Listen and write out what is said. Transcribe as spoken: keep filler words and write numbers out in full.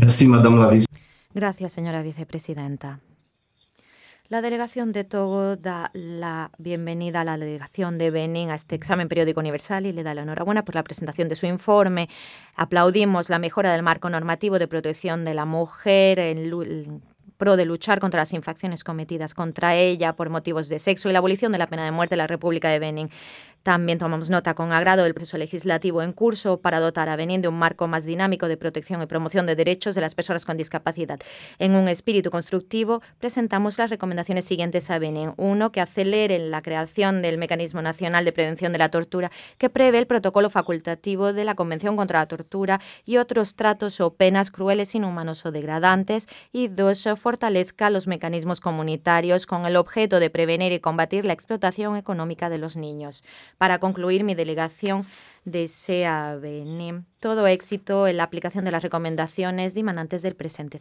Merci, Madame la Vice. Gracias, señora vicepresidenta. La delegación de Togo da la bienvenida a la delegación de Benín a este examen periódico universal y le da la enhorabuena por la presentación de su informe. Aplaudimos la mejora del marco normativo de protección de la mujer en, en pro de luchar contra las infracciones cometidas contra ella por motivos de sexo y la abolición de la pena de muerte en la República de Benín. También tomamos nota con agrado del proceso legislativo en curso para dotar a Benín de un marco más dinámico de protección y promoción de derechos de las personas con discapacidad. En un espíritu constructivo, presentamos las recomendaciones siguientes a Benín. Uno, que aceleren la creación del Mecanismo Nacional de Prevención de la Tortura, que prevé el protocolo facultativo de la Convención contra la Tortura y otros tratos o penas crueles, inhumanos o degradantes. Y dos, fortalezca los mecanismos comunitarios con el objeto de prevenir y combatir la explotación económica de los niños. Para concluir, mi delegación desea a Benín todo éxito en la aplicación de las recomendaciones dimanantes del presente